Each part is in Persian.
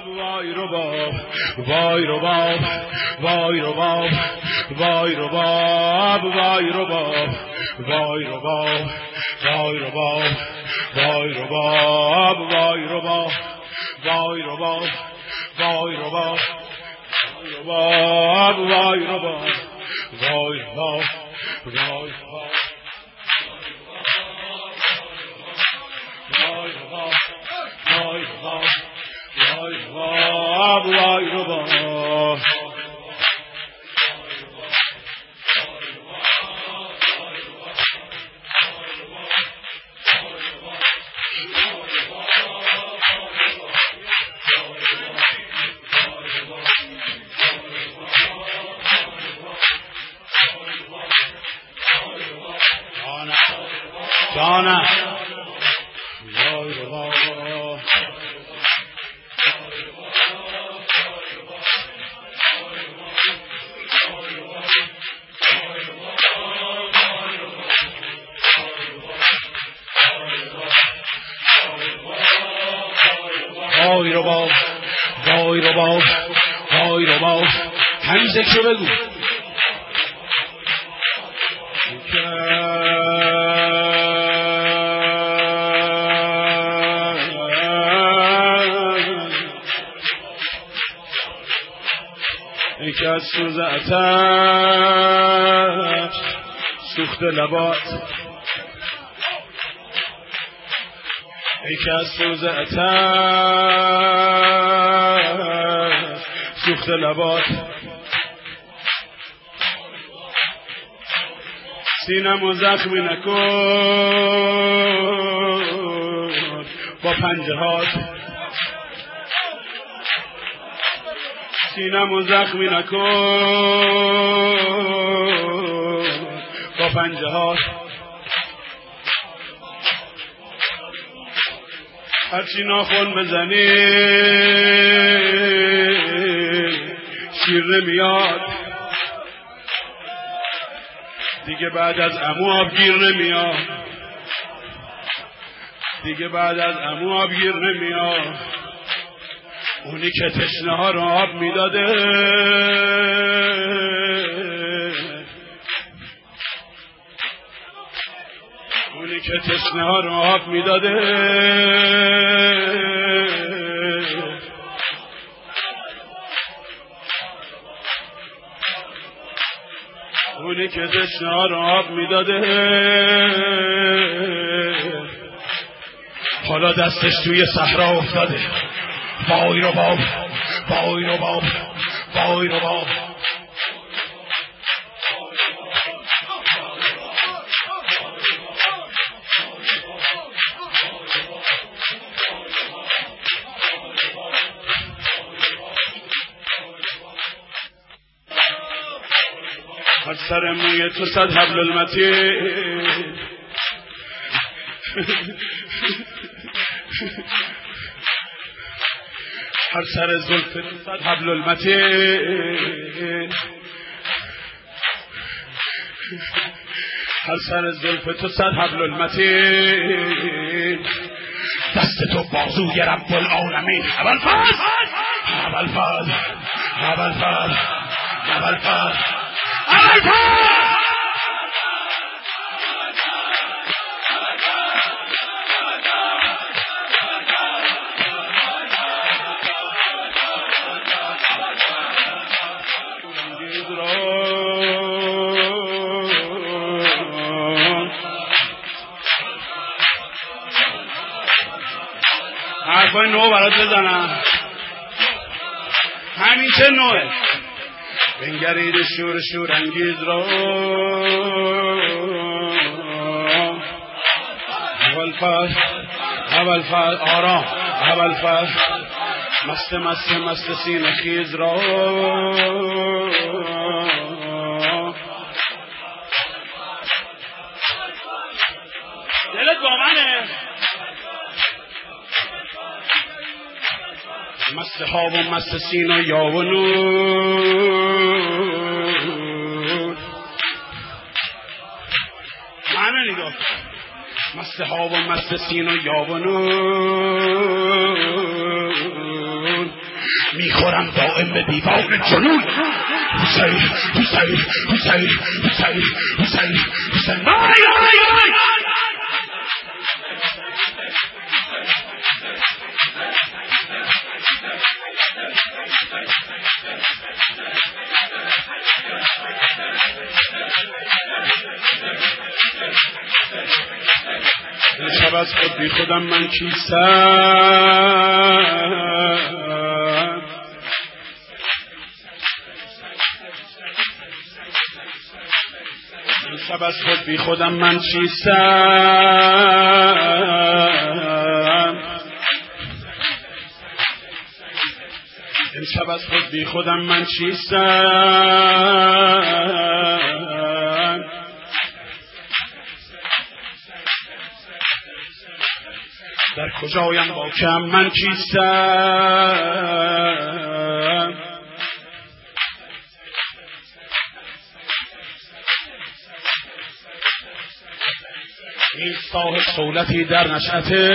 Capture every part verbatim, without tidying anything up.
وای رباب وای رباب وای رباب وای رباب وای رباب وای رباب وای رباب وای رباب وای رباب وای رباب وای رباب رباب وای رباب وای رباب وای رباب وای رباب وای رباب وای رباب وای رباب جانم وای رباب وای رباب وای رباب وای رباب همزه بگو ای که از سوز آتش سوخت لبات ای که از سوز آتش سوخت لبات سینمو زخمی نکن با پنجه هات سینمو زخمی نکن با پنجه هات هرچی ناخن بزنی شیر نمیاد دیگه بعد از عمو آبگیر نمیاد دیگه بعد از عمو آبگیر نمیاد اونی که تشنه ها رو آب میداده اونی که تشنه ها رو آب میداده اونی که تشنه ها رو آب میداده حالا دستش توی صحرا افتاده وای رباب وای رباب وای رباب از سر موی تو صد حبل المتین هر سر زلف تو صد حبل المتین هر سر زلف تو صد حبل المتین دست تو بازوی رب العالمین ابوالفضل ابوالفضل ابوالفضل ابوالفضل ابوالفضل حرفای نو برات بزنم همین چه نوه بنگرید شور شور انگیز را ابوالفضل ابوالفضل آرام ابوالفضل مست مست مست سینه خیز را دلت با منه مست خواب و مست سینه یا و نور معنی نگاه مست خواب و مست سینه یا و نور میخورم دائم به دیوان جنون. حسین حسین حسین حسین حسین حسین آی آی آی شب از خود بی خودم من کیستم، شب از خود بی خودم من چیستم، امشب از خود بی خودم من چیستم، در کجایم با کم من کیستم، این صاحب صولتی در نشأته،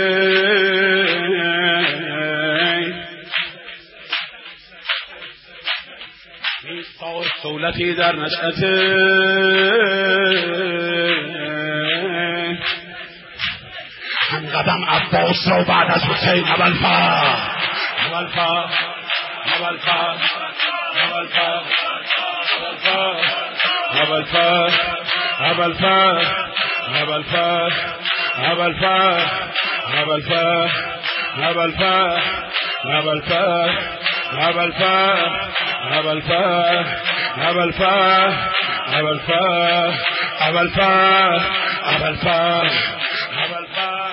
این صاحب صولتی در نشأته، هم قدم عباس را بعد از حسین اول فر اول فر اول فر اول فر اول فر اول فر اول فر اول فر اول فر اول فر اول فر اول فر اول فر اول فر اول فر اول فر اول فر اول فر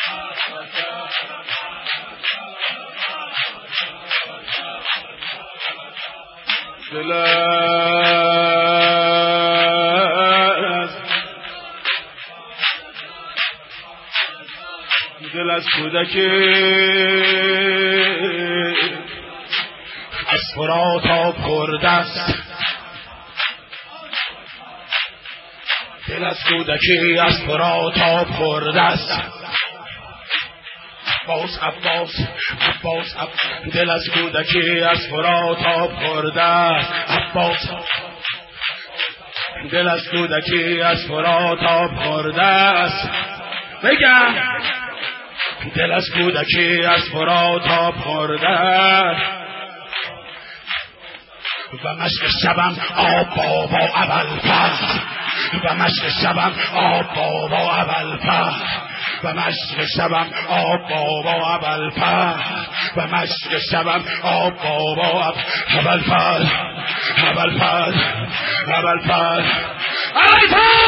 دل از دل از کودک از فرات آب خورده است، دل از کودکی از فرات آب خورده است. عباس عباس عباس عباس دل از کودکی از فرات آب خورده است. عباس دل از کودکی از فرات آب خورده است. بگم دل از کودکی از فرات آب خورده است. و مشک شبم آب بابا اول فر، و مشک شبم آب بابا اول فر، و مشک شبم آب بابا اول فر، و مشک شبم آب بابا اول فر اول فر اول فر اول فر